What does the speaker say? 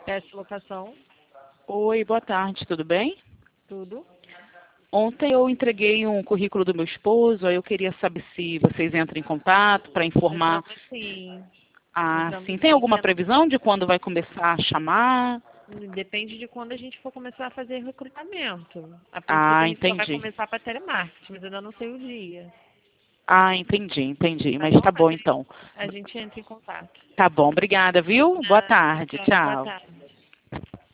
Peço locação, Oi, boa tarde, tudo bem? tudo. Ontem eu entreguei um currículo do meu esposo, aí eu queria saber se vocês entram em contato para informar. Entramos sim. Ah, Entramos sim. Tem sim. alguma previsão de quando vai começar a chamar? Depende de quando a gente for começar a fazer recrutamento. A princípio Ah, a gente só vai entendi. começar para telemarketing, mas eu ainda não sei o dia. Ah, entendi. Tá Mas bom? tá bom então. A gente entra em contato. Tá bom, obrigada, viu? Boa Nada, tarde, tchau, boa tchau. tarde.